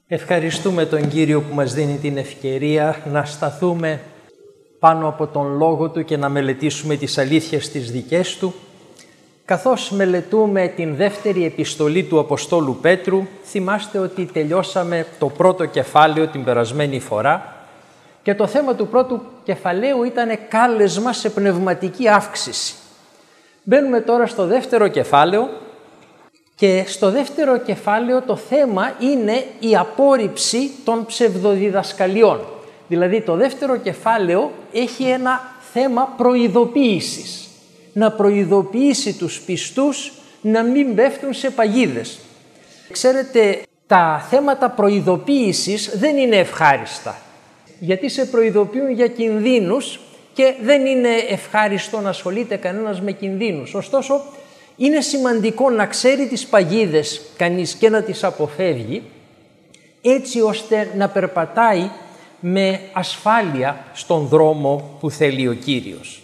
Ευχαριστούμε τον Κύριο που μας δίνει την ευκαιρία να σταθούμε πάνω από τον Λόγο Του και να μελετήσουμε τις αλήθειες τις δικές Του. Καθώς μελετούμε την δεύτερη επιστολή του Αποστόλου Πέτρου, θυμάστε ότι τελειώσαμε το πρώτο κεφάλαιο την περασμένη φορά και το θέμα του πρώτου κεφαλαίου ήταν κάλεσμα σε πνευματική αύξηση. Μπαίνουμε τώρα στο δεύτερο κεφάλαιο και στο δεύτερο κεφάλαιο το θέμα είναι η απόρριψη των ψευδοδιδασκαλιών. Δηλαδή το δεύτερο κεφάλαιο έχει ένα θέμα προειδοποίησης. Να προειδοποιήσει τους πιστούς να μην πέφτουν σε παγίδες. Ξέρετε, τα θέματα προειδοποίησης δεν είναι ευχάριστα. Γιατί σε προειδοποιούν για κινδύνους και δεν είναι ευχάριστο να ασχολείται κανένας με κινδύνους. Ωστόσο, είναι σημαντικό να ξέρει τις παγίδες κανείς και να τις αποφεύγει, έτσι ώστε να περπατάει με ασφάλεια στον δρόμο που θέλει ο Κύριος.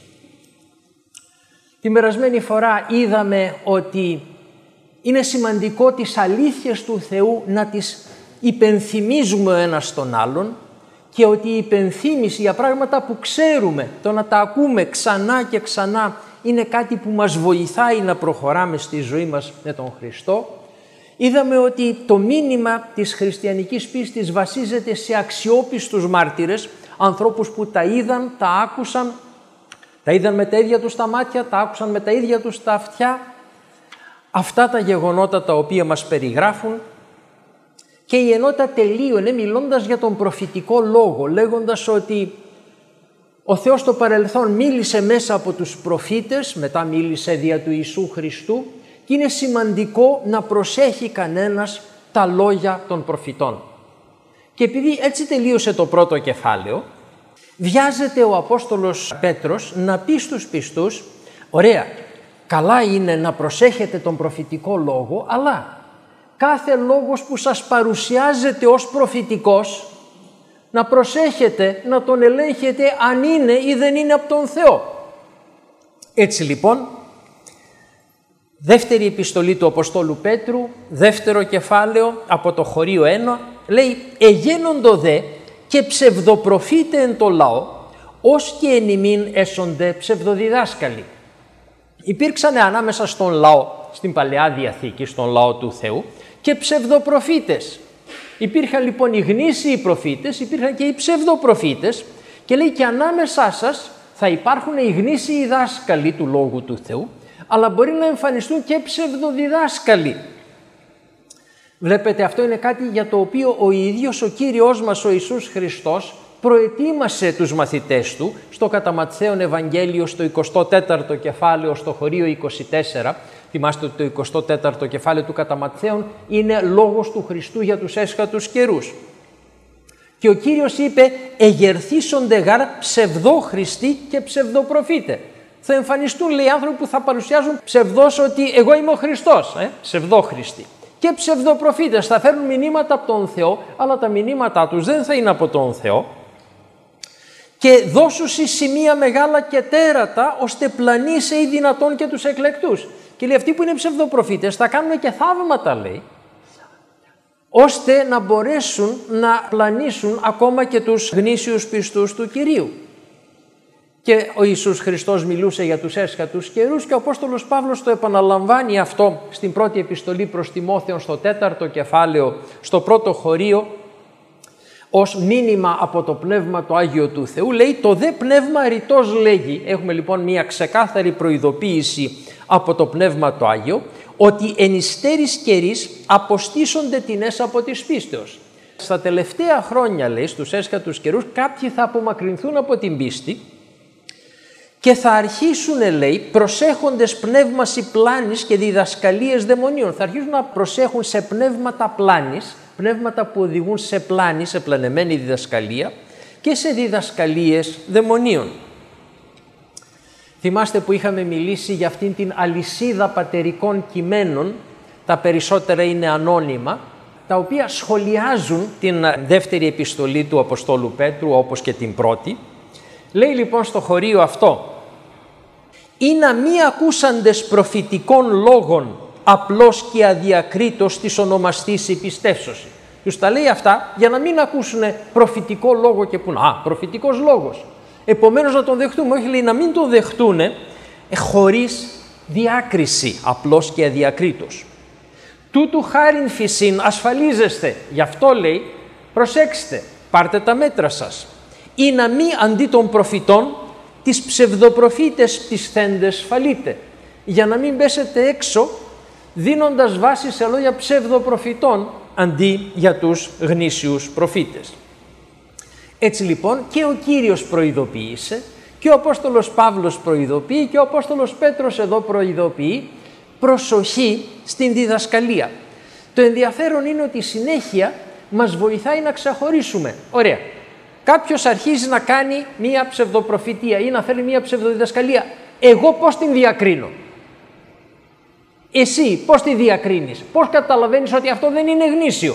Την περασμένη φορά είδαμε ότι είναι σημαντικό τις αλήθειες του Θεού να τις υπενθυμίζουμε ο ένας τον άλλον και ότι η υπενθύμηση για πράγματα που ξέρουμε, το να τα ακούμε ξανά και ξανά, είναι κάτι που μας βοηθάει να προχωράμε στη ζωή μας με τον Χριστό. Είδαμε ότι το μήνυμα της χριστιανικής πίστης βασίζεται σε αξιόπιστους μάρτυρες, ανθρώπους που τα είδαν, τα άκουσαν, τα είδαν με τα ίδια τους τα μάτια, τα άκουσαν με τα ίδια τους τα αυτιά. Αυτά τα γεγονότα τα οποία μας περιγράφουν, και η ενότητα τελείωνε μιλώντας για τον προφητικό λόγο, λέγοντας ότι ο Θεός στο παρελθόν μίλησε μέσα από τους προφήτες, μετά μίλησε δια του Ιησού Χριστού και είναι σημαντικό να προσέχει κανένας τα λόγια των προφητών. Και επειδή έτσι τελείωσε το πρώτο κεφάλαιο, βιάζεται ο Απόστολος Πέτρος να πει στους πιστούς, ωραία, καλά είναι να προσέχετε τον προφητικό λόγο, αλλά κάθε λόγος που σας παρουσιάζεται ως προφητικός, να προσέχετε, να τον ελέγχετε αν είναι ή δεν είναι από τον Θεό. Έτσι λοιπόν, δεύτερη επιστολή του Αποστόλου Πέτρου, δεύτερο κεφάλαιο από το χωρίο 1, λέει «Εγένοντο δε και ψευδοπροφήτε εν το λαό, ως και εν ημίν έσονται ψευδοδιδάσκαλοι». Υπήρξαν ανάμεσα στον λαό, στην Παλαιά Διαθήκη, στον λαό του Θεού, και ψευδοπροφήτες. Υπήρχαν λοιπόν οι γνήσιοι προφήτες, υπήρχαν και οι ψευδοπροφήτες και λέει και ανάμεσά σας θα υπάρχουν οι γνήσιοι δάσκαλοι του Λόγου του Θεού, αλλά μπορεί να εμφανιστούν και ψευδοδιδάσκαλοι. Βλέπετε, αυτό είναι κάτι για το οποίο ο ίδιος ο Κύριος μας ο Ιησούς Χριστός προετοίμασε τους μαθητές του στο κατά Ματθαίον Ευαγγέλιο στο 24ο κεφάλαιο στο χωρίο 24. Θυμάστε ότι το 24ο κεφάλαιο του κατά Ματθαίον είναι λόγος του Χριστού για τους έσχατους καιρούς. Και ο Κύριος είπε «Εγερθήσονται γάρ ψευδόχριστοι και ψευδοπροφήτε». Θα εμφανιστούν, λέει, άνθρωποι που θα παρουσιάζουν ψευδός ότι εγώ είμαι ο Χριστός, ψευδόχριστοι. Και ψευδοπροφήτες θα φέρουν μηνύματα από τον Θεό, αλλά τα μηνύματά τους δεν θα είναι από τον Θεό. Και δώσουσι σημεία μεγάλα και τέρατα, ώστε πλανήσε ή δυνατόν και τους εκλεκτούς. Και λέει, αυτοί που είναι ψευδοπροφήτες θα κάνουν και θαύματα, λέει, ώστε να μπορέσουν να πλανήσουν ακόμα και τους γνήσιους πιστούς του Κυρίου. Και ο Ιησούς Χριστός μιλούσε για τους έσχατους καιρούς και ο Απόστολος Παύλος το επαναλαμβάνει αυτό στην πρώτη επιστολή προς Τιμόθεον στο 4ο κεφάλαιο, στο πρώτο χωρίο, ως μήνυμα από το Πνεύμα το Άγιο του Θεού. Λέει, το δε πνεύμα ρητός λέγει, έχουμε λοιπόν μια ξεκάθαρη προειδοποίηση από το Πνεύμα το Άγιο, ότι εν υστέρης καιρής αποστήσονται τινές από της πίστεως. Στα τελευταία χρόνια, λέει, στους έσχατους καιρούς, κάποιοι θα απομακρυνθούν από την πίστη και θα αρχίσουν, λέει, προσέχοντες πνεύμαση πλάνης και διδασκαλίες δαιμονίων. Θα αρχίσουν να προσέχουν σε πνεύματα πλάνης, πνεύματα που οδηγούν σε πλάνη, σε πλανεμένη διδασκαλία και σε διδασκαλίες δαιμονίων. Θυμάστε που είχαμε μιλήσει για αυτήν την αλυσίδα πατερικών κειμένων, τα περισσότερα είναι ανώνυμα, τα οποία σχολιάζουν την δεύτερη επιστολή του Αποστόλου Πέτρου όπως και την πρώτη. Λέει λοιπόν στο χωρίο αυτό, «Ή να μη ακούσαντες προφητικών λόγων απλώς και αδιακρίτως της ονομαστής η πιστεύσωση». Τους τα λέει αυτά για να μην ακούσουν προφητικό λόγο και πούν «Α, προφητικός λόγος». Επομένως να τον δεχτούμε. Όχι, λέει, να μην τον δεχτούν χωρίς διάκριση, απλώς και αδιακρίτως. Τούτου χάριν φυσίν ασφαλίζεστε. Γι' αυτό λέει, προσέξτε, πάρτε τα μέτρα σας. Ή να μη αντί των προφητών τις ψευδοπροφήτες πισθέντες φαλείτε. Για να μην πέσετε έξω δίνοντας βάση σε λόγια ψευδοπροφητών αντί για τους γνήσιους προφήτες. Έτσι λοιπόν και ο Κύριος προειδοποίησε και ο Απόστολος Παύλος προειδοποιεί και ο Απόστολος Πέτρος εδώ προειδοποιεί προσοχή στην διδασκαλία. Το ενδιαφέρον είναι ότι η συνέχεια μας βοηθάει να ξεχωρίσουμε. Ωραία. Κάποιος αρχίζει να κάνει μία ψευδοπροφητεία ή να φέρει μία ψευδοδιδασκαλία. Εγώ πώς την διακρίνω? Εσύ πώς τη διακρίνεις? Πώς καταλαβαίνεις ότι αυτό δεν είναι γνήσιο?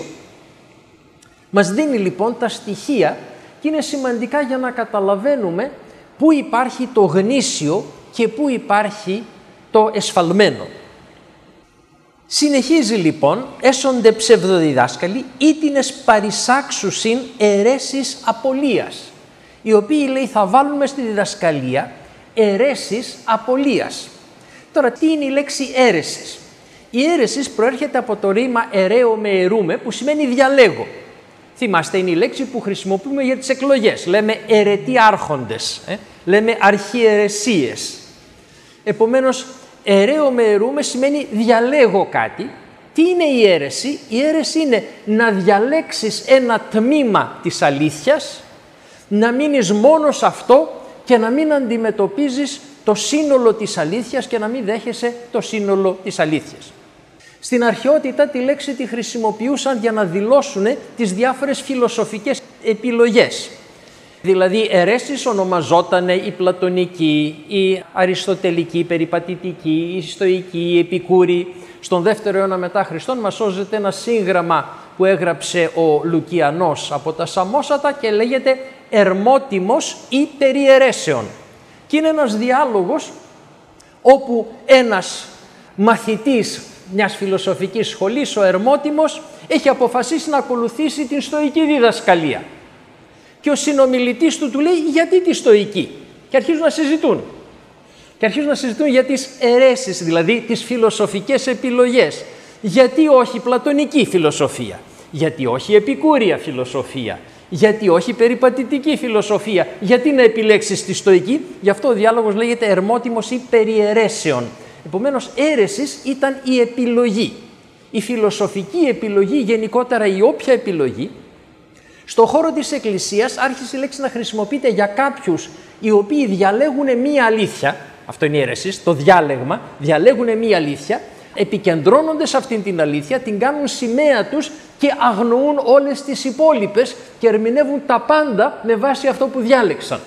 Μας δίνει λοιπόν τα στοιχεία και είναι σημαντικά για να καταλαβαίνουμε πού υπάρχει το γνήσιο και πού υπάρχει το εσφαλμένο. Συνεχίζει λοιπόν, έσονται ψευδοδιδάσκαλοι ήτινες παρισάξουσιν αιρέσεις απολίας, οι οποίοι λέει θα βάλουμε στη διδασκαλία αιρέσεις απολίας. Τώρα τι είναι η λέξη αίρεσης? Η αίρεσης προέρχεται από το ρήμα αιρέω με αιρούμε που σημαίνει διαλέγω. Θυμάστε, είναι η λέξη που χρησιμοποιούμε για τις εκλογές. Λέμε αιρετοί άρχοντες, λέμε αρχιαιρεσίες. Επομένως, αιρέω με αιρούμε σημαίνει διαλέγω κάτι. Τι είναι η αίρεση? Η αίρεση είναι να διαλέξεις ένα τμήμα της αλήθειας, να μείνεις μόνο σε αυτό και να μην αντιμετωπίζεις το σύνολο της αλήθειας και να μην δέχεσαι το σύνολο της αλήθειας. Στην αρχαιότητα τη λέξη τη χρησιμοποιούσαν για να δηλώσουν τις διάφορες φιλοσοφικές επιλογές. Δηλαδή αιρέσεις ονομαζόταν η πλατωνική, η αριστοτελική, η περιπατητική, η στοική, η επικούρη. Στον 2ο αιώνα μετά Χριστόν μας σώζεται ένα σύγγραμμα που έγραψε ο Λουκιανός από τα Σαμόσατα και λέγεται Ερμότιμος ή περί αιρέσεων. Και είναι ένας διάλογος όπου ένας μαθητής μιας φιλοσοφικής σχολής, ο Ερμότιμος, έχει αποφασίσει να ακολουθήσει την στοική διδασκαλία. Και ο συνομιλητής του λέει γιατί τη στοική? Και αρχίζουν να συζητούν. Και αρχίζουν να συζητούν για τις αιρέσεις, δηλαδή τις φιλοσοφικές επιλογές. Γιατί όχι πλατωνική φιλοσοφία? Γιατί όχι επικούρια φιλοσοφία? Γιατί όχι περιπατητική φιλοσοφία? Γιατί να επιλέξεις τη στοική? Γι' αυτό ο διάλογος λέγεται Ερμότιμος ή περί αιρέσεων. Επομένως, αίρεσης ήταν η επιλογή. Η φιλοσοφική επιλογή, γενικότερα η όποια επιλογή, στον χώρο της Εκκλησίας άρχισε η λέξη να χρησιμοποιείται για κάποιους οι οποίοι διαλέγουν μία αλήθεια. Αυτό είναι η αίρεσης, το διάλεγμα. Διαλέγουν μία αλήθεια, επικεντρώνονται σε αυτήν την αλήθεια, την κάνουν σημαία τους και αγνοούν όλες τις υπόλοιπες και ερμηνεύουν τα πάντα με βάση αυτό που διάλεξαν.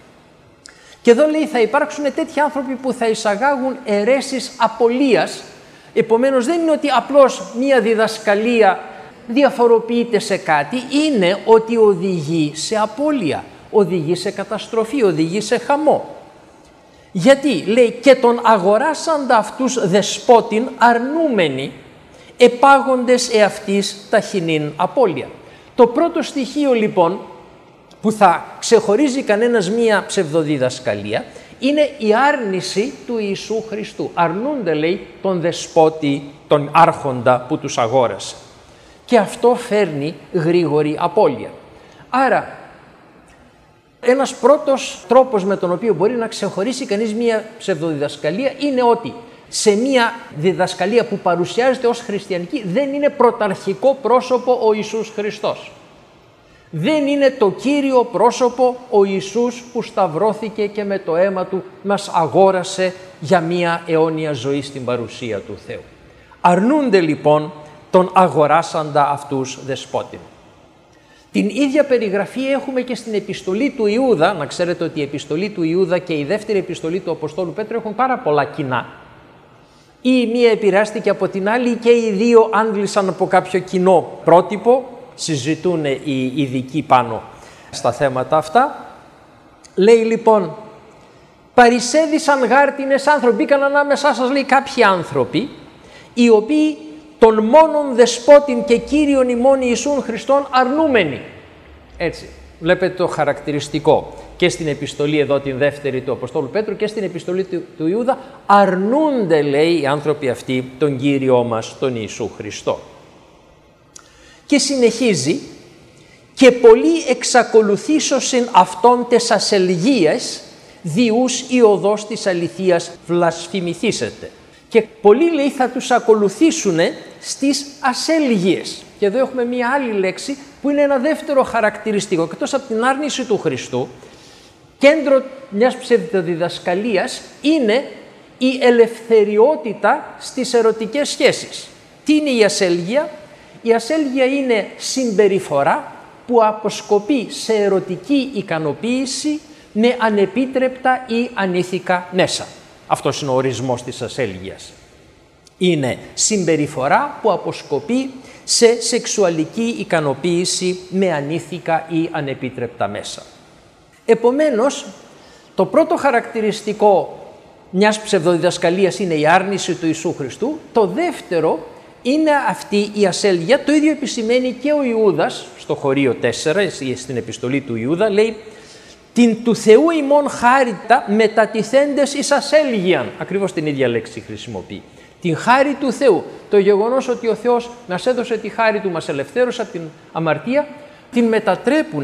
Και εδώ λέει θα υπάρξουν τέτοιοι άνθρωποι που θα εισαγάγουν αιρέσεις απολίας. Επομένως δεν είναι ότι απλώς μία διδασκαλία διαφοροποιείται σε κάτι, είναι ότι οδηγεί σε απώλεια, οδηγεί σε καταστροφή, οδηγεί σε χαμό. Γιατί λέει και τον αγοράσαντα αυτούς δεσπότην αρνούμενοι επάγοντες εαυτής ταχυνήν απώλεια. Το πρώτο στοιχείο λοιπόν που θα ξεχωρίζει κανένας μία ψευδοδιδασκαλία είναι η άρνηση του Ιησού Χριστού. Αρνούνται λέει τον δεσπότη, τον άρχοντα που τους αγόρασε. Και αυτό φέρνει γρήγορη απώλεια. Άρα ένας πρώτος τρόπος με τον οποίο μπορεί να ξεχωρίσει κανείς μία ψευδοδιδασκαλία είναι ότι σε μία διδασκαλία που παρουσιάζεται ως χριστιανική δεν είναι πρωταρχικό πρόσωπο ο Ιησούς Χριστός. Δεν είναι το κύριο πρόσωπο ο Ιησούς που σταυρώθηκε και με το αίμα του μας αγόρασε για μία αιώνια ζωή στην παρουσία του Θεού. Αρνούνται λοιπόν τον αγοράσαντα αυτούς δεσπότη. Την ίδια περιγραφή έχουμε και στην επιστολή του Ιούδα. Να ξέρετε ότι η επιστολή του Ιούδα και η δεύτερη επιστολή του Αποστόλου Πέτρου έχουν πάρα πολλά κοινά. Ή η μία επηρεάστηκε από την άλλη και οι δύο άντλησαν από κάποιο κοινό πρότυπο. Συζητούν οι ειδικοί πάνω στα θέματα αυτά. Λέει λοιπόν, παρισέδησαν γάρτινες άνθρωποι, μπήκαν ανάμεσά σας λέει κάποιοι άνθρωποι, οι οποίοι τον μόνον δεσπότην και Κύριον ημών Ιησούν Χριστόν αρνούμενοι. Έτσι, βλέπετε το χαρακτηριστικό και στην επιστολή εδώ την δεύτερη του Αποστόλου Πέτρου και στην επιστολή του Ιούδα. Αρνούνται, λέει, οι άνθρωποι αυτοί τον Κύριό μας, τον Ιησού Χριστό. Και συνεχίζει, και πολλοί εξακολουθήσωσιν αυτόν τες ασελγίες, διούς η οδός της αληθείας βλασφημηθήσετε. Και πολλοί, λέει, θα τους ακολουθήσουν στις ασέλγειες. Και εδώ έχουμε μία άλλη λέξη που είναι ένα δεύτερο χαρακτηριστικό. Εκτός από την άρνηση του Χριστού, κέντρο μιας ψευδοδιδασκαλίας είναι η ελευθεριότητα στις ερωτικές σχέσεις. Τι είναι η ασέλγεια? Η ασέλγεια είναι συμπεριφορά που αποσκοπεί σε ερωτική ικανοποίηση με ανεπίτρεπτα ή ανήθικα μέσα. Αυτός είναι ο ορισμός της ασέλγειας. Είναι συμπεριφορά που αποσκοπεί σε σεξουαλική ικανοποίηση με ανήθικα ή ανεπίτρεπτα μέσα. Επομένως, το πρώτο χαρακτηριστικό μιας ψευδοδιδασκαλίας είναι η άρνηση του Ιησού Χριστού. Το δεύτερο είναι αυτή η ασέλγεια. Το ίδιο επισημαίνει και ο Ιούδας στο χωρίο 4, στην επιστολή του Ιούδα, λέει «Την του Θεού ημών χάριτα μετατιθέντες εις ασέλγειαν». Ακριβώς την ίδια λέξη χρησιμοποιεί. Την χάρη του Θεού, το γεγονός ότι ο Θεός μας έδωσε τη χάρη του, μας ελευθέρωσε από την αμαρτία, την μετατρέπουν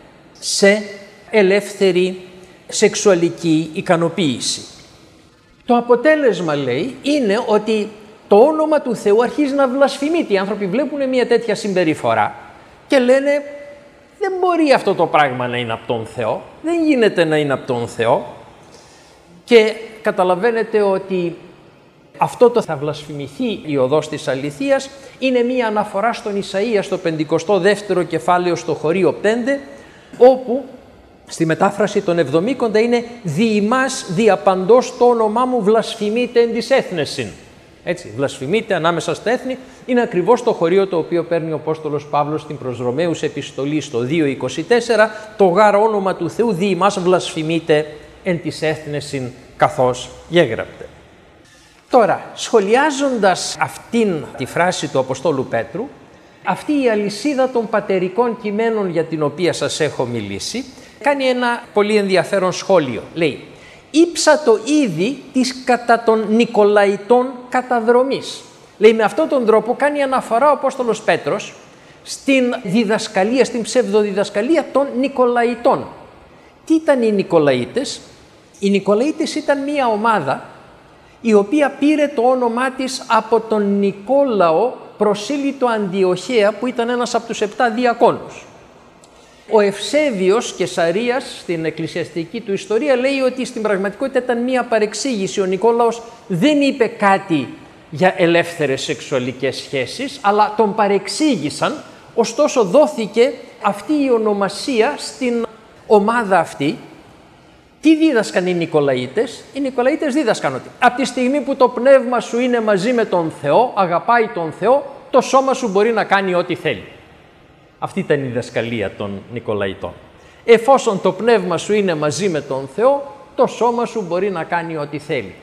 σε ελεύθερη σεξουαλική ικανοποίηση. Το αποτέλεσμα, λέει, είναι ότι το όνομα του Θεού αρχίζει να βλασφημείται. Οι άνθρωποι βλέπουν μια τέτοια συμπεριφορά και λένε δεν μπορεί αυτό το πράγμα να είναι από τον Θεό, δεν γίνεται να είναι από τον Θεό. Και καταλαβαίνετε ότι αυτό το θα βλασφημηθεί η οδός της αληθείας είναι μία αναφορά στον Ισαΐα στο 52ο κεφάλαιο στο χωρίο 5, όπου στη μετάφραση των Εβδομήκοντα είναι «Δι' ημάς διαπαντός το όνομά μου βλασφημείται εν της έθνεσιν». Έτσι, βλασφημείται ανάμεσα στα έθνη, είναι ακριβώς το χωρίο το οποίο παίρνει ο Απόστολος Παύλος στην προς Ρωμαίους επιστολή στο 2.24, το γάρα όνομα του Θεού «Δι' ημάς βλασφημείται εν της έθνεσιν καθώς γέγραπτε». Τώρα, σχολιάζοντας αυτήν τη φράση του Αποστόλου Πέτρου, αυτή η αλυσίδα των πατερικών κειμένων για την οποία σας έχω μιλήσει, κάνει ένα πολύ ενδιαφέρον σχόλιο. Λέει, «Ήψατο ήδη της κατά των Νικολαϊτών καταδρομής». Λέει, με αυτόν τον τρόπο κάνει αναφορά ο Απόστολος Πέτρος στην διδασκαλία, στην ψευδοδιδασκαλία των Νικολαϊτών. Τι ήταν οι Νικολαίτες? Οι Νικολαίτες ήταν μία ομάδα η οποία πήρε το όνομά της από τον Νικόλαο Προσήλυτο Αντιοχέα, που ήταν ένας από τους 7 διακόνους. Ο Ευσέβιος Κεσαρίας στην εκκλησιαστική του ιστορία λέει ότι στην πραγματικότητα ήταν μία παρεξήγηση. Ο Νικόλαος δεν είπε κάτι για ελεύθερες σεξουαλικές σχέσεις, αλλά τον παρεξήγησαν, ωστόσο δόθηκε αυτή η ονομασία στην ομάδα αυτή. Τι δίδασκαν οι Νικολαίτες? Οι Νικολαίτες δίδασκαν ότι από τη στιγμή που το πνεύμα σου είναι μαζί με τον Θεό, αγαπάει τον Θεό, το σώμα σου μπορεί να κάνει ό,τι θέλει. Αυτή ήταν η διδασκαλία των Νικολαιτών. Εφόσον το πνεύμα σου είναι μαζί με τον Θεό, το σώμα σου μπορεί να κάνει ό,τι θέλει.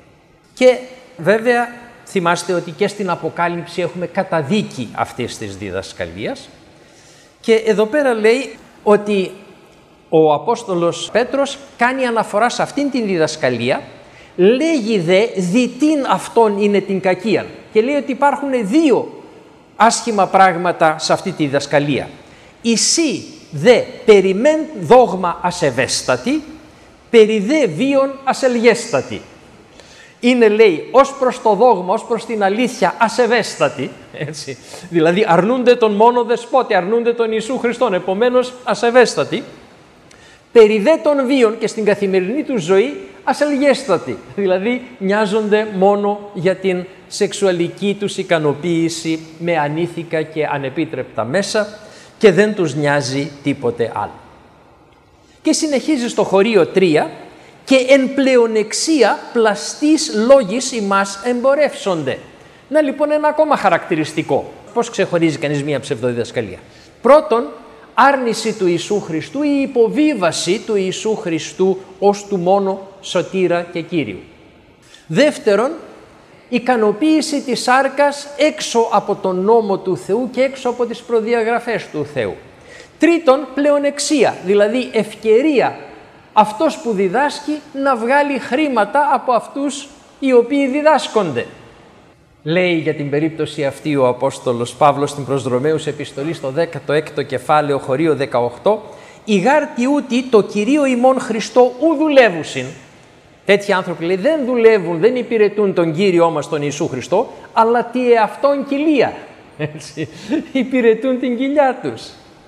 Και βέβαια θυμάστε ότι και στην Αποκάλυψη έχουμε καταδίκη αυτής της διδασκαλίας. Και εδώ πέρα λέει ότι ο Απόστολος Πέτρος κάνει αναφορά σε αυτήν την διδασκαλία, λέγει δε διτήν αυτόν είναι την κακία. Και λέει ότι υπάρχουν δύο άσχημα πράγματα σε αυτή τη διδασκαλία. Εσύ δε περιμεν δόγμα ασεβέστατη, περί δε βίον ασελγέστατη. Είναι, λέει, ως προς το δόγμα, ως προς την αλήθεια ασεβέστατη, έτσι, δηλαδή αρνούνται τον μόνο δεσπότη, αρνούνται τον Ιησού Χριστόν, επομένως ασεβέστατη, περί δε των βίων και στην καθημερινή του ζωή ασελγέστατη, δηλαδή νοιάζονται μόνο για την σεξουαλική τους ικανοποίηση με ανήθικα και ανεπίτρεπτα μέσα και δεν τους νοιάζει τίποτε άλλο. Και συνεχίζει στο χωρίο 3, και εν πλεονεξία πλαστής λόγης ημάς εμπορεύσονται. Να λοιπόν ένα ακόμα χαρακτηριστικό. Πώς ξεχωρίζει κανείς μία ψευδοδιδασκαλία? Πρώτον, άρνηση του Ιησού Χριστού ή υποβίβαση του Ιησού Χριστού ως του μόνο σωτήρα και Κύριου. Δεύτερον, ικανοποίηση της σάρκας έξω από τον νόμο του Θεού και έξω από τις προδιαγραφές του Θεού. Τρίτον, πλεονεξία, δηλαδή ευκαιρία αυτός που διδάσκει να βγάλει χρήματα από αυτούς οι οποίοι διδάσκονται. Λέει για την περίπτωση αυτή ο Απόστολος Παύλος στην προς Ρωμαίους επιστολή στο 16ο κεφάλαιο χωρίο 18, «Η γάρτι ούτι το Κυρίο ημών Χριστό ου δουλεύουσιν». Τέτοιοι άνθρωποι, λέει, δεν δουλεύουν, δεν υπηρετούν τον Κύριό μας τον Ιησού Χριστό, αλλά τη εαυτόν κοιλία. Έτσι, υπηρετούν την κοιλιά τους.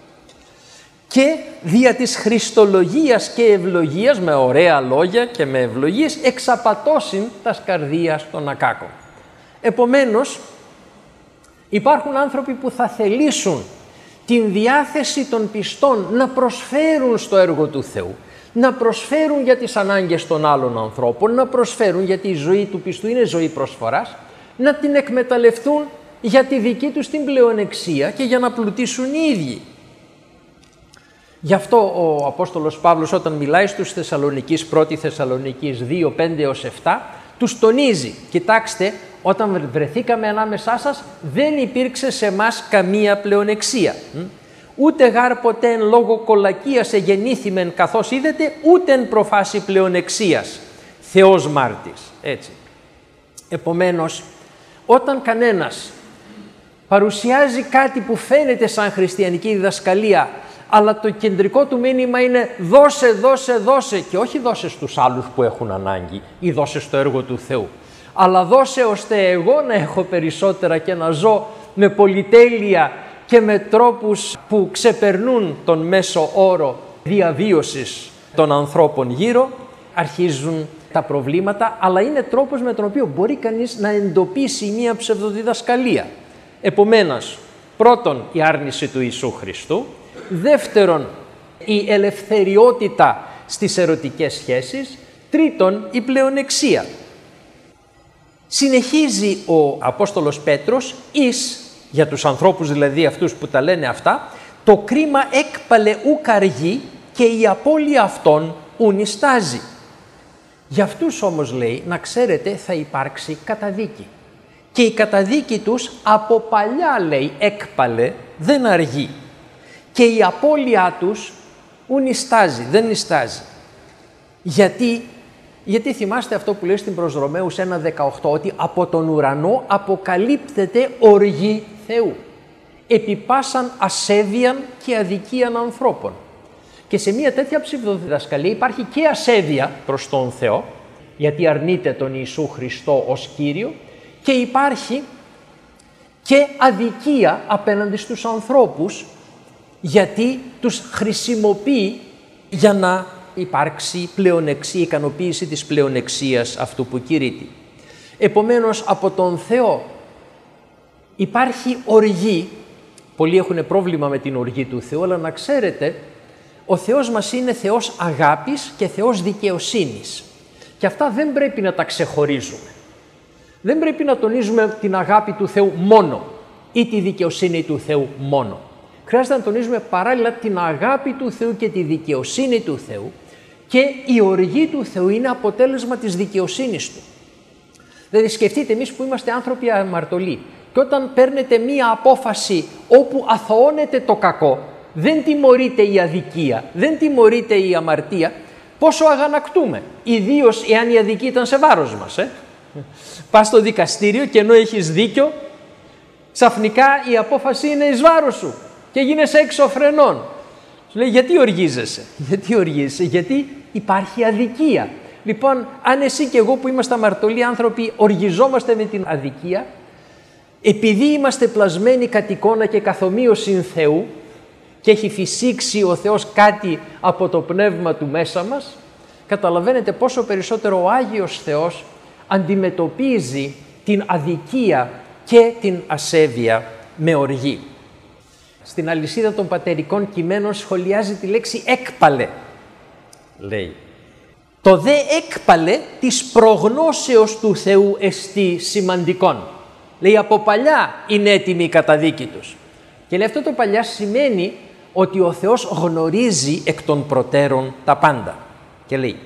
Και δια της χριστολογίας και ευλογίας, με ωραία λόγια και με ευλογίες, εξαπατώσιν τας καρδίας των ακάκων. Επομένως, υπάρχουν άνθρωποι που θα θελήσουν την διάθεση των πιστών να προσφέρουν στο έργο του Θεού, να προσφέρουν για τις ανάγκες των άλλων ανθρώπων, να προσφέρουν γιατί η ζωή του πιστού είναι ζωή προσφοράς, να την εκμεταλλευτούν για τη δική τους την πλεονεξία και για να πλουτίσουν οι ίδιοι. Γι' αυτό ο Απόστολος Παύλος όταν μιλάει στους Θεσσαλονικείς, 1 Θεσσαλονικείς 2, 5-7, τους τονίζει, κοιτάξτε, όταν βρεθήκαμε ανάμεσά σας δεν υπήρξε σε μας καμία πλεονεξία. Ούτε γάρ ποτέ εν λόγω κολακίας εγεννήθημεν καθώς είδετε, ούτε εν προφάση πλεονεξίας. Θεός μάρτης. Έτσι. Επομένως, όταν κανένας παρουσιάζει κάτι που φαίνεται σαν χριστιανική διδασκαλία, αλλά το κεντρικό του μήνυμα είναι δώσε, δώσε, δώσε και όχι δώσε στους άλλους που έχουν ανάγκη ή δώσε στο έργο του Θεού, αλλά δώσε ώστε εγώ να έχω περισσότερα και να ζω με πολυτέλεια και με τρόπους που ξεπερνούν τον μέσο όρο διαβίωσης των ανθρώπων γύρω, αρχίζουν τα προβλήματα, αλλά είναι τρόπος με τον οποίο μπορεί κανείς να εντοπίσει μία ψευδοδιδασκαλία. Επομένως, πρώτον η άρνηση του Ιησού Χριστού, δεύτερον η ελευθεριότητα στις ερωτικές σχέσεις, τρίτον η πλεονεξία. Συνεχίζει ο Απόστολος Πέτρος εις, για τους ανθρώπους δηλαδή αυτούς που τα λένε αυτά, το κρίμα έκπαλε ου καργεί και η απώλεια αυτών ου νηστάζει. Για αυτούς όμως λέει, να ξέρετε, θα υπάρξει καταδίκη. Και η καταδίκη τους από παλιά λέει έκπαλε, δεν αργεί. Και η απώλειά τους ου νηστάζει, δεν νηστάζει. Γιατί θυμάστε αυτό που λέει στην προς Ρωμαίους 1.18, ότι από τον ουρανό αποκαλύπτεται οργή Θεού, επί πάσαν ασέβειαν και αδικίαν ανθρώπων. Και σε μια τέτοια ψευδοδιδασκαλία υπάρχει και ασέβεια προς τον Θεό, γιατί αρνείται τον Ιησού Χριστό ως Κύριο, και υπάρχει και αδικία απέναντι στους ανθρώπους, γιατί τους χρησιμοποιεί για να υπάρξει πλεονεξία, ικανοποίηση της πλεονεξίας αυτού που κηρύττει. Επομένως, από τον Θεό υπάρχει οργή. Πολλοί έχουν πρόβλημα με την οργή του Θεού, αλλά να ξέρετε, ο Θεός μας είναι Θεός αγάπης και Θεός δικαιοσύνης. Και αυτά δεν πρέπει να τα ξεχωρίζουμε. Δεν πρέπει να τονίζουμε την αγάπη του Θεού μόνο ή τη δικαιοσύνη του Θεού μόνο. Χρειάζεται να τονίζουμε παράλληλα την αγάπη του Θεού και τη δικαιοσύνη του Θεού, και η οργή του Θεού είναι αποτέλεσμα της δικαιοσύνης Του. Δηλαδή σκεφτείτε, εμείς που είμαστε άνθρωποι αμαρτωλοί και όταν παίρνετε μία απόφαση όπου αθωώνεται το κακό, δεν τιμωρείται η αδικία, δεν τιμωρείται η αμαρτία, πόσο αγανακτούμε, ιδίως εάν η αδικία ήταν σε βάρος μας. Πας στο δικαστήριο και ενώ έχεις δίκιο, ξαφνικά η απόφαση είναι εις βάρος σου και γίνεσαι έξω φρενών. Σου λέει, γιατί οργίζεσαι? Γιατί οργίζεσαι? Γιατί υπάρχει αδικία. Λοιπόν, αν εσύ και εγώ που είμαστε αμαρτωλοί άνθρωποι οργιζόμαστε με την αδικία, επειδή είμαστε πλασμένοι κατ' εικόνα και καθομοίωσιν Θεού και έχει φυσήξει ο Θεός κάτι από το πνεύμα Του μέσα μας, καταλαβαίνετε πόσο περισσότερο ο Άγιος Θεός αντιμετωπίζει την αδικία και την ασέβεια με οργή. Στην αλυσίδα των πατερικών κειμένων σχολιάζει τη λέξη έκπαλε. Λέει, το δε έκπαλε της προγνώσεως του Θεού εστί σημαντικών. Λέει, από παλιά είναι έτοιμη η καταδίκη τους. Και λέει, αυτό το παλιά σημαίνει ότι ο Θεός γνωρίζει εκ των προτέρων τα πάντα. Και λέει,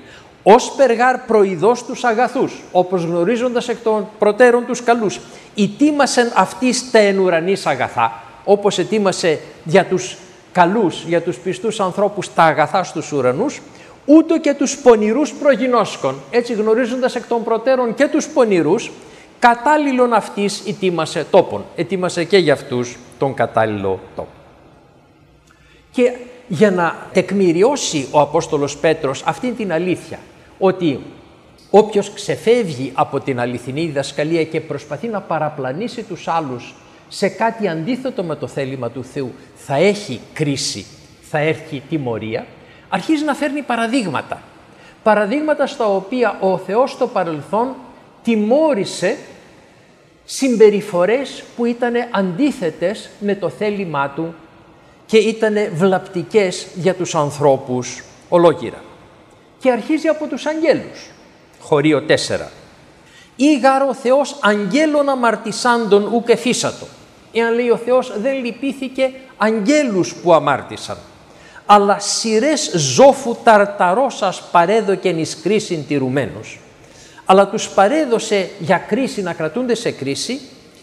ως περγάρ προειδός τους αγαθούς, όπως γνωρίζοντας εκ των προτέρων τους καλούς, ετοίμασεν αυτής τα εν ουρανής αγαθά, όπως ετοίμασε για τους καλούς, για τους πιστούς ανθρώπους τα αγαθά στους ουρανούς, ούτω και τους πονηρούς προγινώσκων, έτσι γνωρίζοντας εκ των προτέρων και τους πονηρούς, κατάλληλον αυτής ετοίμασε τόπον. Ετοίμασε και για αυτούς τον κατάλληλο τόπο. Και για να τεκμηριώσει ο Απόστολος Πέτρος αυτή την αλήθεια, ότι όποιος ξεφεύγει από την αληθινή διδασκαλία και προσπαθεί να παραπλανήσει τους άλλους σε κάτι αντίθετο με το θέλημα του Θεού, θα έχει κρίση, θα έρθει τιμωρία, αρχίζει να φέρνει παραδείγματα. Παραδείγματα στα οποία ο Θεός στο παρελθόν τιμώρησε συμπεριφορές που ήταν αντίθετες με το θέλημά του και ήταν βλαπτικές για τους ανθρώπους ολόκληρα. Και αρχίζει από τους αγγέλους. Χωρίο 4. «Ή γάρ ο Θεός αγγέλων αμαρτησάντων ουκ εφίσατο». Εάν λέει ο Θεός δεν λυπήθηκε αγγέλους που αμάρτησαν, αλλά σειρές ζώφου ταρταρώσας παρέδοκεν εις κρίσιν τηρουμένους. Αλλά τους παρέδωσε για κρίση, να κρατούνται σε κρίση,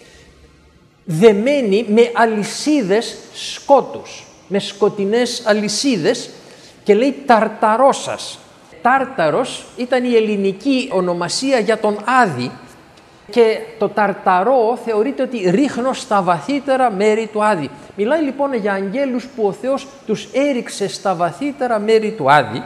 δεμένοι με αλυσίδες σκότους, με σκοτεινές αλυσίδες, και λέει ταρταρώσας. Τάρταρος ήταν η ελληνική ονομασία για τον Άδη και το ταρταρό θεωρείται ότι ρίχνω στα βαθύτερα μέρη του Άδη. Μιλάει λοιπόν για αγγέλους που ο Θεός τους έριξε στα βαθύτερα μέρη του Άδη.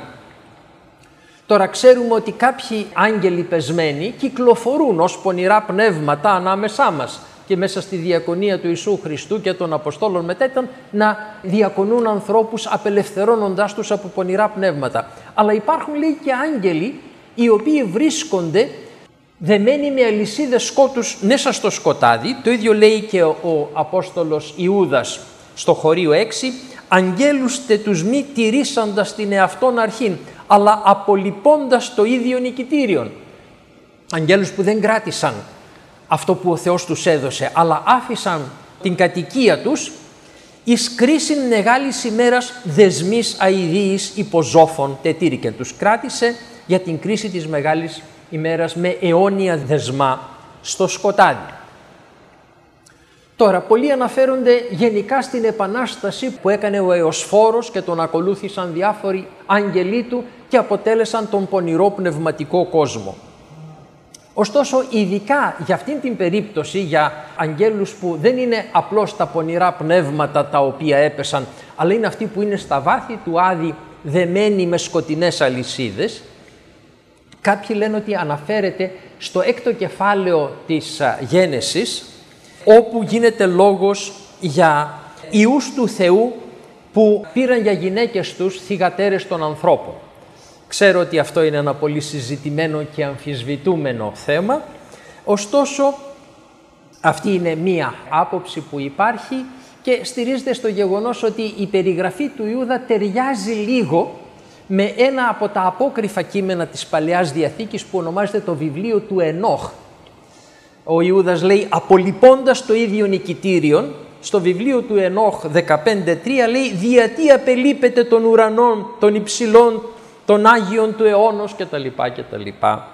Τώρα ξέρουμε ότι κάποιοι άγγελοι πεσμένοι κυκλοφορούν ως πονηρά πνεύματα ανάμεσά μας και μέσα στη διακονία του Ιησού Χριστού και των Αποστόλων μετά ήταν να διακονούν ανθρώπους απελευθερώνοντάς τους από πονηρά πνεύματα. Αλλά υπάρχουν, λέει, και άγγελοι οι οποίοι βρίσκονται δεμένοι με αλυσίδες σκότους μέσα στο σκοτάδι. Το ίδιο λέει και ο Απόστολος Ιούδας στο χωρίο 6, «Αγγέλους τε τους μη τηρήσαντας την εαυτόν αρχήν, αλλά απολυπώντας το ίδιο νικητήριον». Αγγέλους που δεν κράτησαν αυτό που ο Θεός τους έδωσε, αλλά άφησαν την κατοικία τους εις κρίσιν μεγάλης ημέρας δεσμής αηδίης υποζώφων τετήρικεν. Τους κράτησε για την κρίση της μεγάλης ημέρας με αιώνια δεσμά στο σκοτάδι. Τώρα, πολλοί αναφέρονται γενικά στην Επανάσταση που έκανε ο Εωσφόρος και τον ακολούθησαν διάφοροι άγγελοι του και αποτέλεσαν τον πονηρό πνευματικό κόσμο. Ωστόσο, ειδικά για αυτήν την περίπτωση, για αγγέλους που δεν είναι απλώς τα πονηρά πνεύματα τα οποία έπεσαν, αλλά είναι αυτοί που είναι στα βάθη του Άδη δεμένοι με σκοτεινές αλυσίδες, κάποιοι λένε ότι αναφέρεται στο 6ο κεφάλαιο της Γένεσης, όπου γίνεται λόγος για ιούς του Θεού που πήραν για γυναίκες τους θυγατέρες των ανθρώπων. Ξέρω ότι αυτό είναι ένα πολύ συζητημένο και αμφισβητούμενο θέμα, ωστόσο αυτή είναι μία άποψη που υπάρχει και στηρίζεται στο γεγονός ότι η περιγραφή του Ιούδα ταιριάζει λίγο με ένα από τα απόκριφα κείμενα της Παλαιάς Διαθήκης που ονομάζεται το βιβλίο του Ενόχ. Ο Ιούδας λέει, απολυπώντας το ίδιο νικητήριον, στο βιβλίο του Ενόχ 15.3 λέει, «Διατί απελείπεται των ουρανών, των υψηλών, των Άγιων του αιώνος» κτλ.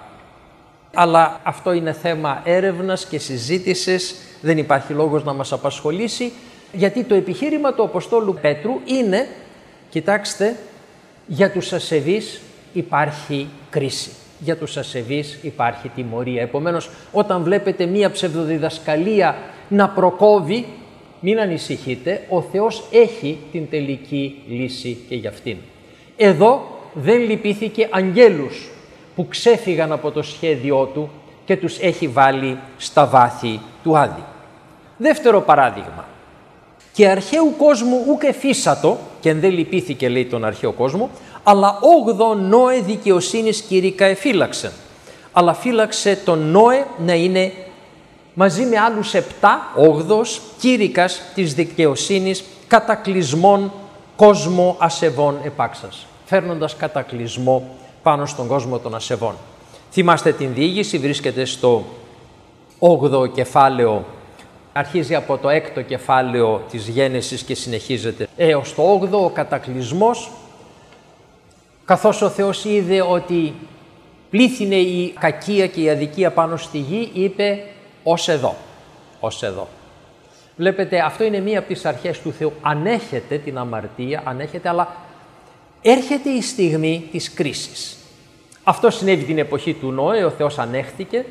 Αλλά αυτό είναι θέμα έρευνας και συζήτησης, δεν υπάρχει λόγος να μας απασχολήσει, γιατί το επιχείρημα του Αποστόλου Πέτρου είναι, κοιτάξτε, για τους ασεβείς υπάρχει κρίση. Για τους ασεβείς υπάρχει τιμωρία. Επομένως, όταν βλέπετε μία ψευδοδιδασκαλία να προκόβει, μην ανησυχείτε, ο Θεός έχει την τελική λύση και για αυτήν. Εδώ δεν λυπήθηκε αγγέλους που ξέφυγαν από το σχέδιό του και τους έχει βάλει στα βάθη του Άδη. Δεύτερο παράδειγμα. «Και αρχαίου κόσμου ουκ εφίσατο», και δεν λυπήθηκε, λέει, τον αρχαίο κόσμο, «αλλά 8 Νόε δικαιοσύνης κήρυκα εφύλαξεν». Αλλά φύλαξε τον Νόε να είναι μαζί με άλλους 7, 8 κήρυκας της δικαιοσύνης, κατακλυσμών κόσμο ασεβών επάξας, φέρνοντας κατακλυσμό πάνω στον κόσμο των ασεβών. Θυμάστε την διήγηση, βρίσκεται στο 8ο κεφάλαιο, αρχίζει από το 6ο κεφάλαιο της Γένεσης και συνεχίζεται έως το 8ο, ο κατακλυσμός, καθώς ο Θεός είδε ότι πλήθυνε η κακία και η αδικία πάνω στη γη, είπε ως εδώ, ως εδώ. Βλέπετε, αυτό είναι μία από τις αρχές του Θεού. Ανέχεται την αμαρτία, ανέχεται, αλλά έρχεται η στιγμή της κρίσης. Αυτό συνέβη την εποχή του Νόε, ο Θεός ανέχτηκε.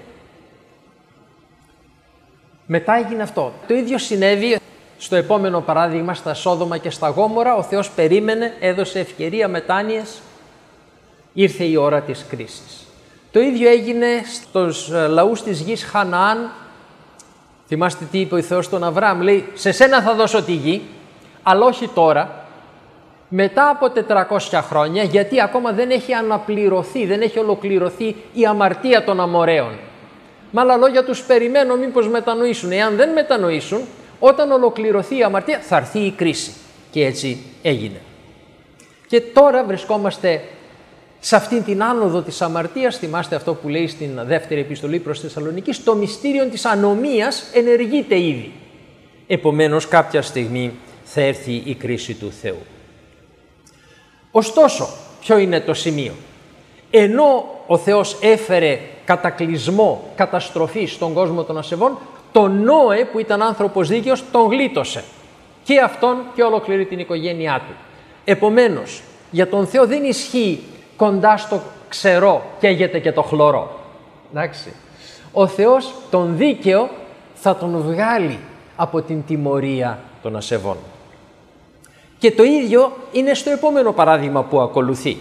Μετά έγινε αυτό. Το ίδιο συνέβη στο επόμενο παράδειγμα, στα Σόδομα και στα Γόμορα. Ο Θεός περίμενε, έδωσε ευκαιρία μετάνοιες, ήρθε η ώρα της κρίσης. Το ίδιο έγινε στους λαούς της γης Χαναάν. Θυμάστε τι είπε ο Θεός στον Αβραάμ, λέει «Σε σένα θα δώσω τη γη, αλλά όχι τώρα, μετά από 400 χρόνια, γιατί ακόμα δεν έχει αναπληρωθεί, δεν έχει ολοκληρωθεί η αμαρτία των Αμοραίων. Με άλλα λόγια, τους περιμένω μήπως μετανοήσουν. Εάν δεν μετανοήσουν, όταν ολοκληρωθεί η αμαρτία θα έρθει η κρίση». Και έτσι έγινε. Και τώρα βρισκόμαστε σε αυτήν την άνοδο της αμαρτίας. Θυμάστε αυτό που λέει στην δεύτερη επιστολή προς Θεσσαλονίκης, το μυστήριο της ανομίας ενεργείται ήδη. Επομένως κάποια στιγμή θα έρθει η κρίση του Θεού. Ωστόσο, ποιο είναι το σημείο? Ενώ ο Θεός έφερε κατακλυσμό, καταστροφή στον κόσμο των ασεβών, τον Νόε που ήταν άνθρωπος δίκαιος τον γλίτωσε. Και αυτόν και ολόκληρη την οικογένειά του. Επομένως, για τον Θεό δεν ισχύει κοντά στο ξερό καίγεται και το χλωρό. Εντάξει. Ο Θεός τον δίκαιο θα τον βγάλει από την τιμωρία των ασεβών. Και το ίδιο είναι στο επόμενο παράδειγμα που ακολουθεί.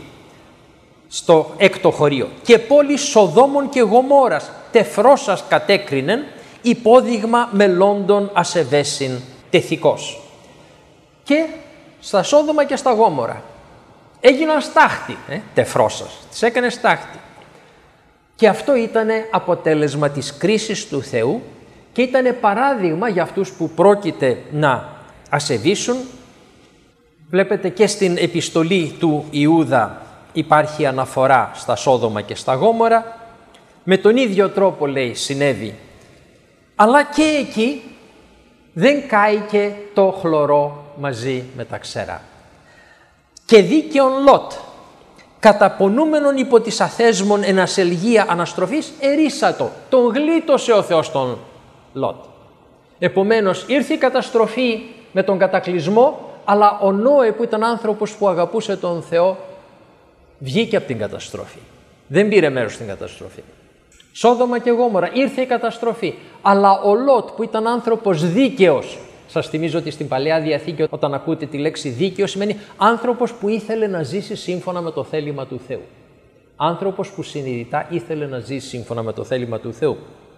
Στο έκτο χωρίο. «Και πόλη Σοδόμων και Γομόρας τεφρόσας κατέκρινεν, υπόδειγμα μελώντων ασεβέσιν τεθικός». Και στα Σόδομα και στα Γόμορα έγιναν στάχτη, τεφρόσας, τις έκανε στάχτη. Και αυτό ήταν αποτέλεσμα της κρίσης του Θεού και ήταν παράδειγμα για αυτούς που πρόκειται να ασεβήσουν. Βλέπετε και στην επιστολή του Ιούδα υπάρχει αναφορά στα Σόδομα και στα Γόμορα. Με τον ίδιο τρόπο, λέει, συνέβη. Αλλά και εκεί δεν κάηκε το χλωρό μαζί με τα ξερά. «Και δίκαιον Λότ, καταπονούμενον υπό της αθέσμων εν ασελγία αναστροφής, ερίσατο». Τον γλίτωσε ο Θεός τον Λότ. Επομένως ήρθε η καταστροφή με τον κατακλυσμό, αλλά ο Νόε που ήταν άνθρωπος που αγαπούσε τον Θεό βγήκε από την καταστροφή. Δεν πήρε μέρος στην καταστροφή. Σόδομα και Γόμορα ήρθε η καταστροφή, αλλά ο Λότ που ήταν άνθρωπος δίκαιος, σας θυμίζω ότι στην Παλαιά Διαθήκη όταν ακούτε τη λέξη δίκαιο σημαίνει άνθρωπος που ήθελε να ζήσει σύμφωνα με το θέλημα του Θεού. Άνθρωπος που συνειδητά ήθελε να ζήσει σύμφωνα με το θέλημα του Θεού.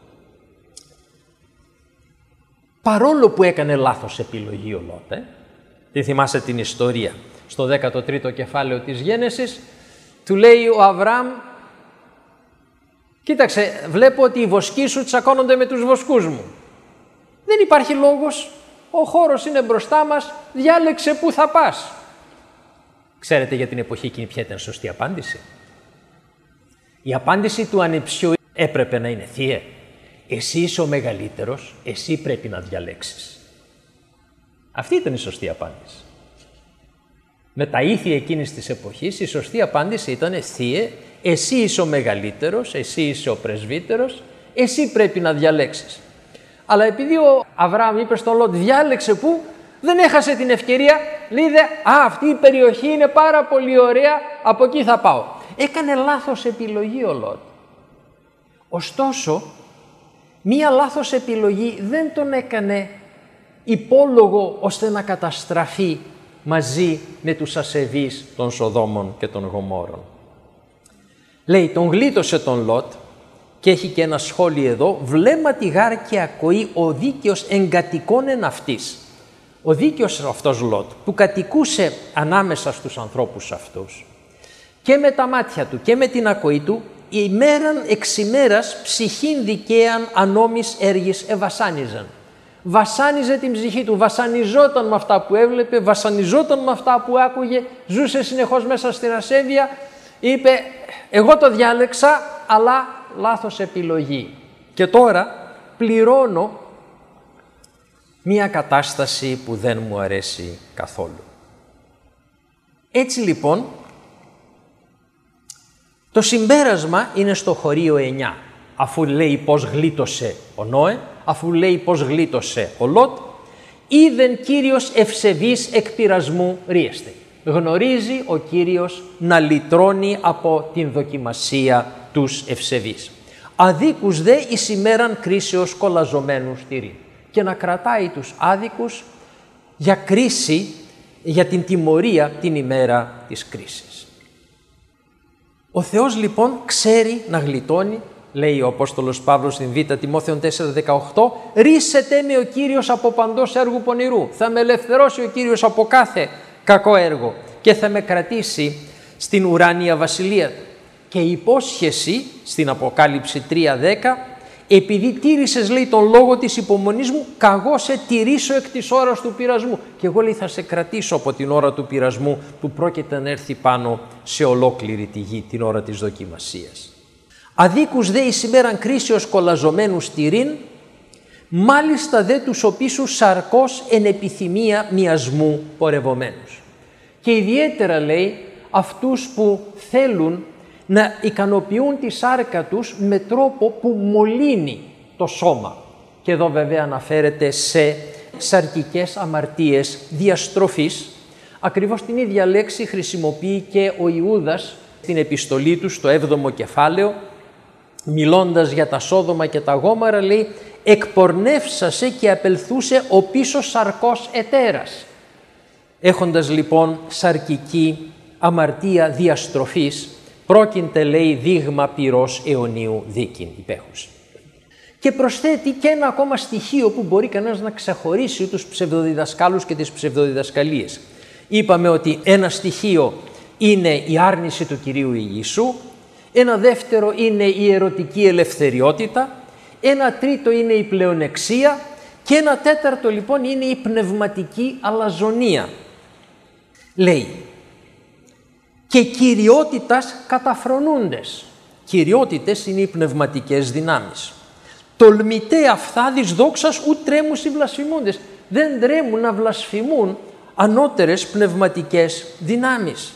Παρόλο που έκανε λάθος επιλογή ο Λότ, τι θυμάσαι την ιστορία, στο 13ο κεφάλαιο της Γένεσης, του λέει ο Αβραάμ, κοίταξε, βλέπω ότι οι βοσκοί σου τσακώνονται με τους βοσκούς μου. Δεν υπάρχει λόγος, ο χώρος είναι μπροστά μας, διάλεξε πού θα πας. Ξέρετε για την εποχή εκείνη ποια ήταν σωστή απάντηση? Η απάντηση του ανιψιού έπρεπε να είναι, Θείε, εσύ είσαι ο μεγαλύτερος, εσύ πρέπει να διαλέξεις. Αυτή ήταν η σωστή απάντηση. Με τα ήθη εκείνης της εποχής η σωστή απάντηση ήταν, Θείε, εσύ είσαι ο μεγαλύτερος, εσύ είσαι ο πρεσβύτερος, εσύ πρέπει να διαλέξεις. Αλλά επειδή ο Αβραάμ είπε στον Λότ, διάλεξε πού, δεν έχασε την ευκαιρία, λέει, αυτή η περιοχή είναι πάρα πολύ ωραία, από εκεί θα πάω. Έκανε λάθος επιλογή ο Λότ. Ωστόσο, μία λάθος επιλογή δεν τον έκανε υπόλογο ώστε να καταστραφεί μαζί με τους ασεβείς των Σοδόμων και των Γομόρων. Λέει, τον γλίτωσε τον Λότ και έχει και ένα σχόλιο εδώ, βλέμματι γάρ και ακοή ο δίκαιος εγκατοικών εν αυτής. Ο δίκαιος αυτός Λότ που κατοικούσε ανάμεσα στους ανθρώπους αυτούς και με τα μάτια του και με την ακοή του, ημέραν εξ ημέρας ψυχήν δικαίαν ανόμης έργης εβασάνιζαν. Βασάνιζε την ψυχή του, βασανιζόταν με αυτά που έβλεπε, βασανιζόταν με αυτά που άκουγε, ζούσε συνεχώς μέσα στην ασέβεια, είπε εγώ το διάλεξα αλλά λάθος επιλογή και τώρα πληρώνω μία κατάσταση που δεν μου αρέσει καθόλου. Έτσι λοιπόν Το συμπέρασμα είναι στο χωρίο 9, αφού λέει πώς γλίτωσε ο Νόε, αφού λέει πώς γλίτωσε ο Λότ, είδεν Κύριος ευσεβής εκ πειρασμού ρίεστε. Γνωρίζει ο Κύριος να λυτρώνει από την δοκιμασία τους ευσεβείς. Αδίκους δε εις ημέραν κρίσεως κολαζομένους τυρί. Και να κρατάει τους άδικους για κρίση, για την τιμωρία την ημέρα της κρίσης. Ο Θεός λοιπόν ξέρει να γλιτώνει, λέει ο Απόστολος Παύλος στην Β' Τιμόθεων 4:18, «Ρίσετε με ο Κύριος από παντός έργου πονηρού, θα με ελευθερώσει ο Κύριος από κάθε κακό έργο και θα με κρατήσει στην ουράνια βασιλεία του». Και η υπόσχεση στην Αποκάλυψη 3:10, «Επειδή τήρησες, λέει, τον λόγο της υπομονής μου, καγώ σε τηρήσω εκ της ώρας του πειρασμού». Και εγώ, λέει, θα σε κρατήσω από την ώρα του πειρασμού που πρόκειται να έρθει πάνω σε ολόκληρη τη γη, την ώρα της δοκιμασίας. Αδίκους δε εις ημέραν κρίσεως κολαζομένους τυρήν, μάλιστα δε τους οπίσους σαρκός εν επιθυμία μιασμού πορευομένους. Και ιδιαίτερα, λέει, αυτούς που θέλουν να ικανοποιούν τη σάρκα τους με τρόπο που μολύνει το σώμα. Και εδώ βέβαια αναφέρεται σε σαρκικές αμαρτίες διαστροφής. Ακριβώς την ίδια λέξη χρησιμοποιεί και ο Ιούδας στην επιστολή του στο 7ο κεφάλαιο, μιλώντας για τα Σόδομα και τα Γόμαρα, λέει «εκπορνεύσασε και απελθούσε ο πίσω σαρκός ετέρας». Έχοντας λοιπόν σαρκική αμαρτία διαστροφής, πρόκειται, λέει, δείγμα πυρός αιωνίου δίκην υπέχους. Και προσθέτει και ένα ακόμα στοιχείο που μπορεί κανένας να ξεχωρίσει τους ψευδοδιδασκάλους και τις ψευδοδιδασκαλίες. Είπαμε ότι ένα στοιχείο είναι η άρνηση του Κυρίου Ιησού, ένα δεύτερο είναι η ερωτική ελευθεριότητα, ένα τρίτο είναι η πλεονεξία και ένα τέταρτο λοιπόν είναι η πνευματική αλαζονία. Λέει «και κυριότητας καταφρονούντες». Κυριότητες είναι οι πνευματικές δυνάμεις. «Τολμητέ αυθάδης δόξας ου τρέμους οι βλασφημούντες». Δεν τρέμουν να βλασφημούν ανώτερες πνευματικές δυνάμεις.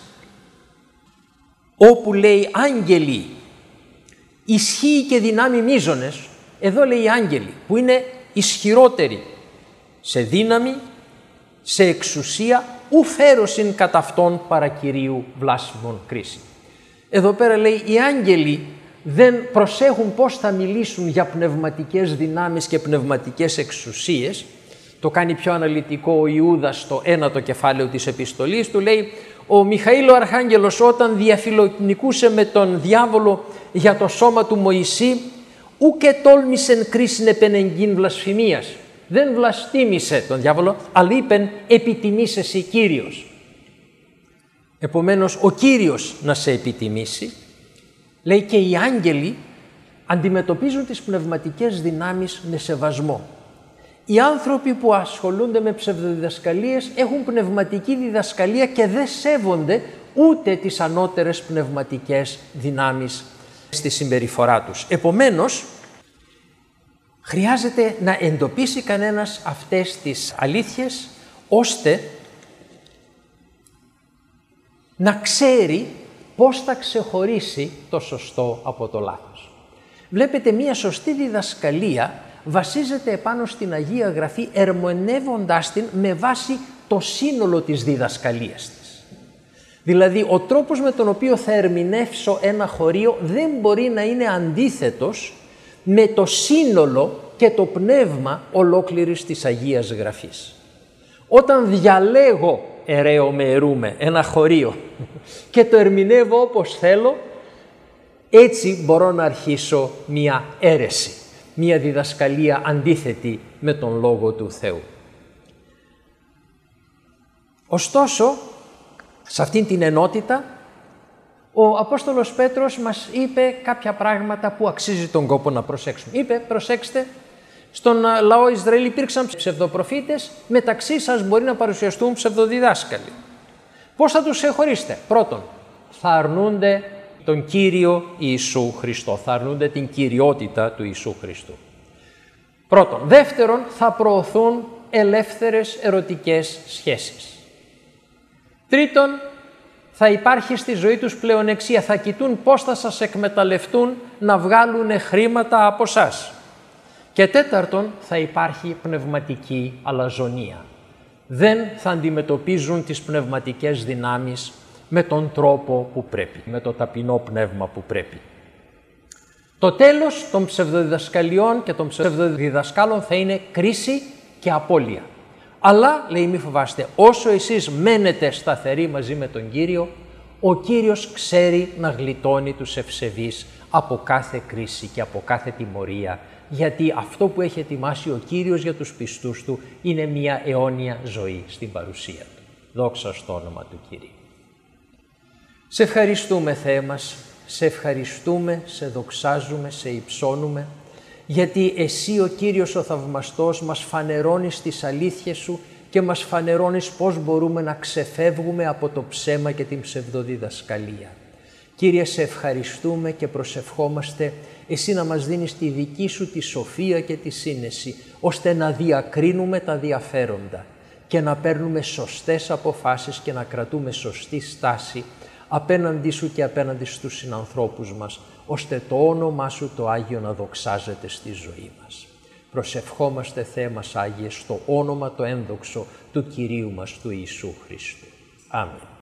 Όπου, λέει, άγγελοι, ισχύει και δυνάμει μείζονες, εδώ λέει άγγελοι που είναι ισχυρότεροι σε δύναμη, σε εξουσία, ου φέρωσιν κατά αυτόν παρά Κυρίου βλάσφημον κρίση. Εδώ πέρα, λέει, οι άγγελοι δεν προσέχουν πώς θα μιλήσουν για πνευματικές δυνάμεις και πνευματικές εξουσίες. Το κάνει πιο αναλυτικό ο Ιούδας στο 1ο κεφάλαιο της επιστολής του, λέει «Ο Μιχαήλ ο Αρχάγγελος όταν διαφιλονικούσε με τον διάβολο για το σώμα του Μωυσή, ου και τόλμησεν κρίσιν επενεγγύν βλασφημίας». Δεν βλαστήμησε τον διάβολο, αλλά είπεν «επιτιμήσε εσύ Κύριος». Επομένως, ο Κύριος να σε επιτιμήσει, λέει, και οι άγγελοι αντιμετωπίζουν τις πνευματικές δυνάμεις με σεβασμό. Οι άνθρωποι που ασχολούνται με ψευδοδιδασκαλίες έχουν πνευματική διδασκαλία και δεν σέβονται ούτε τις ανώτερες πνευματικές δυνάμεις στη συμπεριφορά τους. Επομένως, χρειάζεται να εντοπίσει κανένας αυτές τις αλήθειες, ώστε να ξέρει πώς θα ξεχωρίσει το σωστό από το λάθος. Βλέπετε, μία σωστή διδασκαλία βασίζεται επάνω στην Αγία Γραφή, ερμηνεύοντάς την με βάση το σύνολο της διδασκαλίας της. Δηλαδή, ο τρόπος με τον οποίο θα ερμηνεύσω ένα χωρίο δεν μπορεί να είναι αντίθετος με το σύνολο και το πνεύμα ολόκληρης της Αγίας Γραφής. Όταν διαλέγω, ερέομαι, ένα χωρίο και το ερμηνεύω όπως θέλω, έτσι μπορώ να αρχίσω μία αίρεση, μία διδασκαλία αντίθετη με τον Λόγο του Θεού. Ωστόσο, σε αυτήν την ενότητα, ο Απόστολος Πέτρος μας είπε κάποια πράγματα που αξίζει τον κόπο να προσέξουμε. Είπε, προσέξτε, στον λαό Ισραήλ υπήρξαν ψευδοπροφήτες, μεταξύ σας μπορεί να παρουσιαστούν ψευδοδιδάσκαλοι. Πώς θα τους ξεχωρίσετε? Πρώτον, θα αρνούνται τον Κύριο Ιησού Χριστό, θα αρνούνται την κυριότητα του Ιησού Χριστού. Πρώτον. Δεύτερον, θα προωθούν ελεύθερες ερωτικές σχέσεις. Τρίτον, Θα υπάρχει στη ζωή τους πλεονεξία. Θα κοιτούν πώς θα σας εκμεταλλευτούν να βγάλουν χρήματα από σας. Και τέταρτον, θα υπάρχει πνευματική αλαζονία. Δεν θα αντιμετωπίζουν τις πνευματικές δυνάμεις με τον τρόπο που πρέπει, με το ταπεινό πνεύμα που πρέπει. Το τέλος των ψευδοδιδασκαλιών και των ψευδοδιδασκάλων θα είναι κρίση και απώλεια. Αλλά, λέει, μη φοβάστε, όσο εσείς μένετε σταθεροί μαζί με τον Κύριο, ο Κύριος ξέρει να γλιτώνει τους ευσεβείς από κάθε κρίση και από κάθε τιμωρία, γιατί αυτό που έχει ετοιμάσει ο Κύριος για τους πιστούς Του είναι μια αιώνια ζωή στην παρουσία Του. Δόξα στο όνομα του Κυρίου. Σε ευχαριστούμε, Θεέ μας, σε ευχαριστούμε, σε δοξάζουμε, σε υψώνουμε, γιατί Εσύ ο Κύριος ο θαυμαστός μας φανερώνεις τις αλήθειες Σου και μας φανερώνεις πώς μπορούμε να ξεφεύγουμε από το ψέμα και την ψευδοδιδασκαλία. Κύριε, σε ευχαριστούμε και προσευχόμαστε Εσύ να μας δίνεις τη δική Σου τη σοφία και τη σύνεση, ώστε να διακρίνουμε τα διαφέροντα και να παίρνουμε σωστές αποφάσεις και να κρατούμε σωστή στάση απέναντί Σου και απέναντι στους συνανθρώπους μας, ώστε το όνομά Σου το Άγιο να δοξάζεται στη ζωή μας. Προσευχόμαστε, Θεέ μας Άγιε, στο όνομα το ένδοξο του Κυρίου μας, του Ιησού Χριστού. Αμήν.